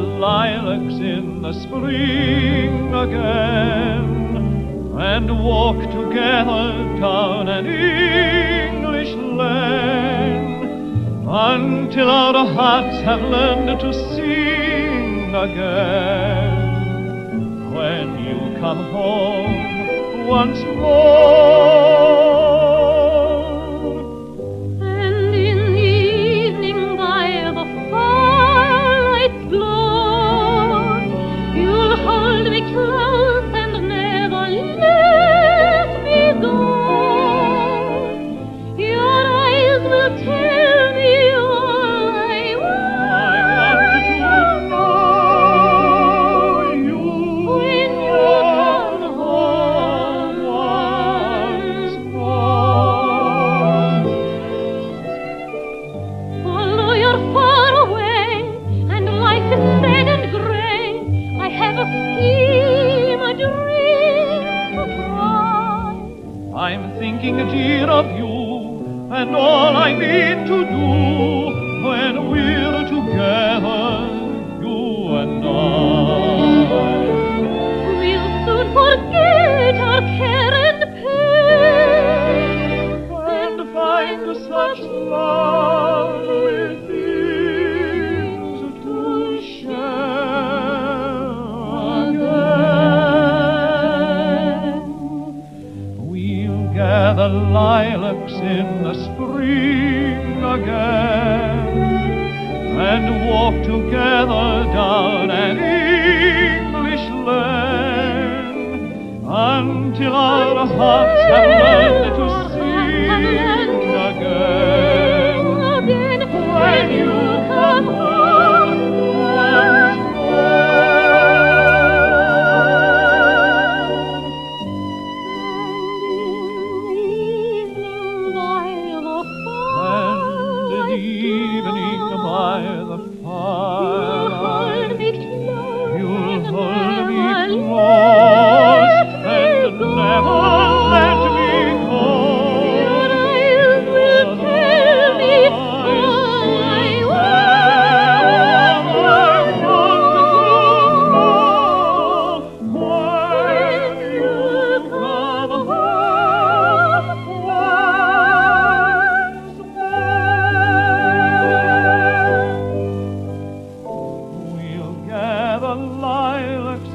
lilacs in the spring again, and walk together down an English lane, until our hearts have learned to sing again. When you come home once more, and in the evening by the firelight's glow, you'll hold me close and never let me go. Your eyes will tell me all I want to know you when you come home once more. Although you're far away and life is sad and gray, I have a scheme, a dream to try. I'm thinking, dear, of you and all I mean to do when we're together, you and I. We'll soon forget our care and pain And find such lovely things to share again. We'll gather lilacs in the spring again, and walk together down an English lane, until our hearts have learned to sing again. When you come home once and in the evening by the fire, you'll hold me close and never let me go. Your eyes will tell me all I When you come home once more, we'll gather lilacs